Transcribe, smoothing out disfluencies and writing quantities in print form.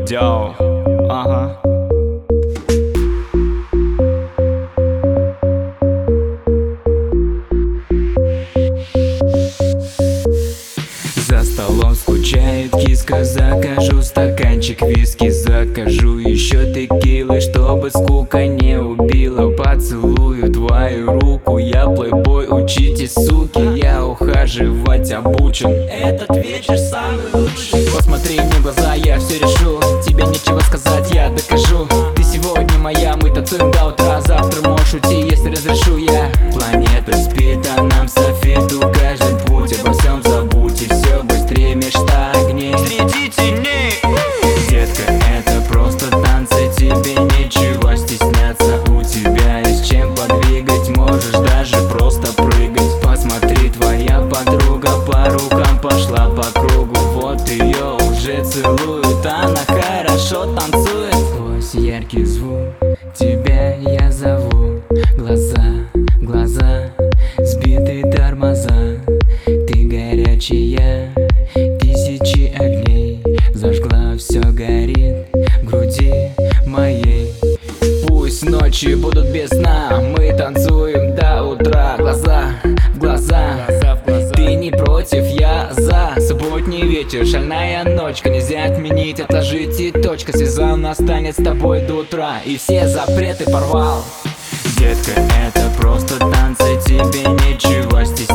Йоу, ага. За столом скучает киска, закажу стаканчик виски, закажу еще текилы, чтобы скука не убила. Поцелую твою руку, я плейбой, учитесь, суки, я ухаживать обучен. Этот вечер самый лучший. Посмотри мне в глаза, я все решу, тебе нечего сказать, я докажу. Ты сегодня моя, мы танцуем до утра, завтра можешь уйти, если разрешу я. Планета спит, а нам софит укажет путь, обо всем забудь и все быстрее мечта огней среди теней. Детка, это просто танцы, тебе нечего стесняться, у тебя есть чем подвигать, можешь даже просто прыгать. Посмотри, твоя подруга по рукам пошла по кругу, вот ее уже целуют, она хорошо танцует. Сквозь яркий звук тебя я зову, глаза, глаза, сбитые тормоза, ты горячая, тысячи огней, зажгла, все горит в груди моей. Пусть ночи будут без сна, мы танцуем до утра, глаза в глаза, ты не против, я за. Субботний вечер, шальная ночка, нельзя отменить, отложить и точка. Сезон настанет с тобой до утра, и все запреты порвал. Детка, это просто танцы, тебе нечего стесняться.